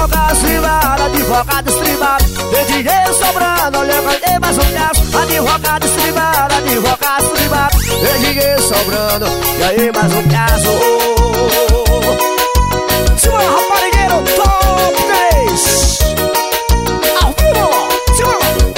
Advogado estribado, advogado estribado. Tem dinheiro sobrando, olha, eu ganhei mais um caso. Advogado estribado, advogado estribado. Tem dinheiro sobrando, ganhei mais um caso. Simbora, raparigueiro, top 3 ao vivo, simbora.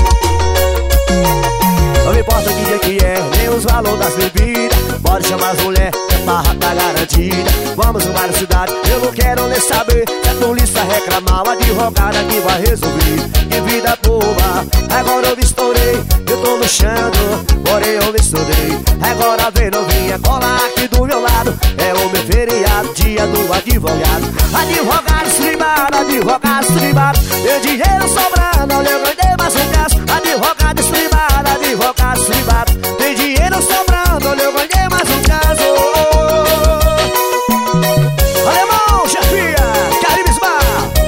Não me importa que dia que é, nem os valores das bebidas. Pode chamar as mulheres, que a barra tá garantida. Vamos numa várias cidades, eu não quero nem saber. Se a polícia reclamar, o advogado aqui vai resolver. Que vida boa, agora eu me estourei. Eu tô no chão, porém eu me estudei. Agora vem novinha, cola aqui do meu lado. É o meu feriado, dia do advogado. Advogado estribado, advogado estribado. Tem dinheiro sobrando, olha, eu ganhei mais um caso. Advogado estribado, advogado estribado. Tem dinheiro sobrando, olha, eu ganhei mais um caso. Alemão, chefia, Caribes Bar.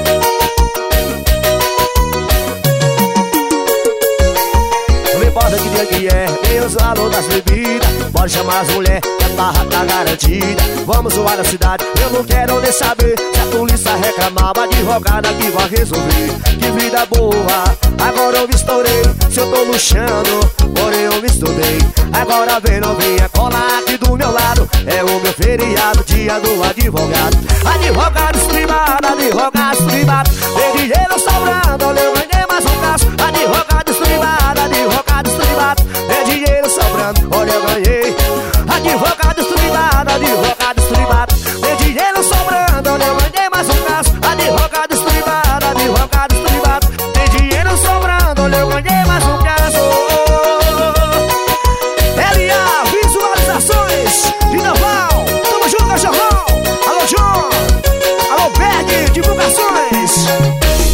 Não me importa que dia que é, nem os valores das bebidas. Pode chamar as mulheres, que a barra tá garantida. Vamos zoar na cidade, eu não quero nem saber. Se a polícia reclamar, o advogado aqui vai resolver. Que vida boa, agora eu me estourei. Se eu tô no chão, porém eu me estudei. Agora vem novinha, cola aqui do meu lado. É o meu feriado, dia do advogado. Advogado estribado, advogado estribado. Tem dinheiro sobrando, olha, eu ganhei mais um caso. Advogado estribado, advogado estribado. Tem dinheiro sobrando, olha, eu ganhei. Advogado estribado, advogado estribado. Tem dinheiro sobrando, olha, eu ganhei mais um caso. Advogado estribado, advogado estribado. Tem dinheiro sobrando, olha, eu ganhei mais um caso. LA Visualizações de Naval. Tamo junto, cachorrão. Alô, João. Alô, Berg Divulgações.